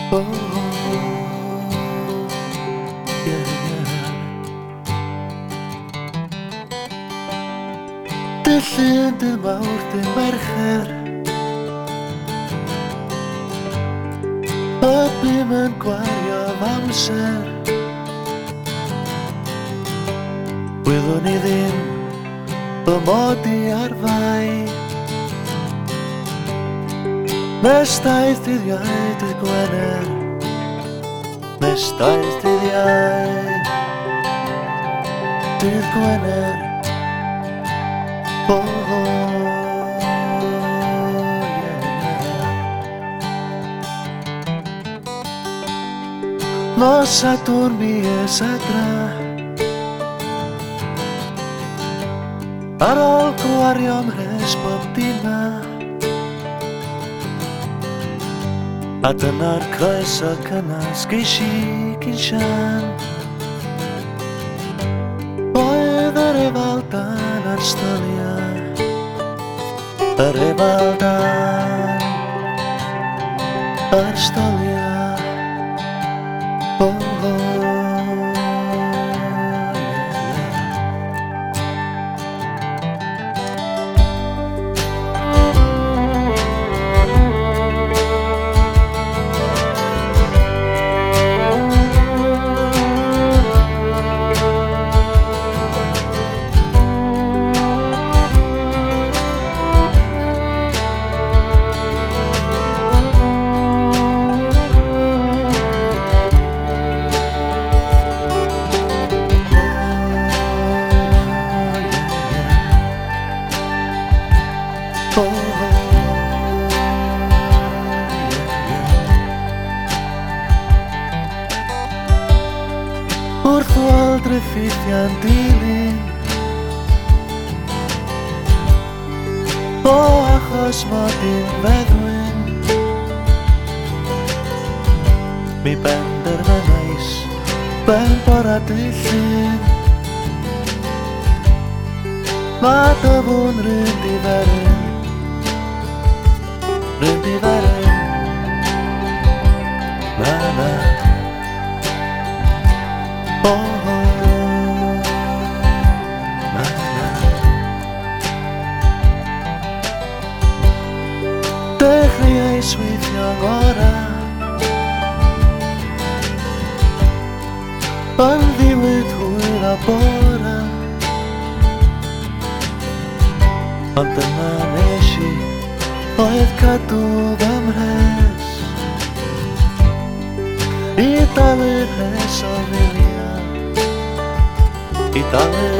Oh, yeah, yeah. Dyllyn dy mawr dy mercher y bym yn gwario amser Wyddwn i ddim fy mod i arfau Nes daeth dyddiau dydd Gwener Nes daeth dyddiau dydd Gwener Oh, yeah, yeah. Nos Sadwrn mis adra Ar ôl gwario mhres bob dina A dyna'r croeso cynnas geis I cyn sian Oedd yr efaldan ar stolia Yr efaldan ar stolia Oh, Wrth weld ryffythiau'n dilyn O achos mod i'n feddwyn Mi benderfynais ben bora dyllyn Ma dyfwn rynd I feryn Rynd I feryn Na na Oh, na na Dechreuais weithio'n ora Yn ddiwyd hwyr a bora Ond dyna nes I oedd cadw fy mhres I dalu'r rhes o filia I dalu'r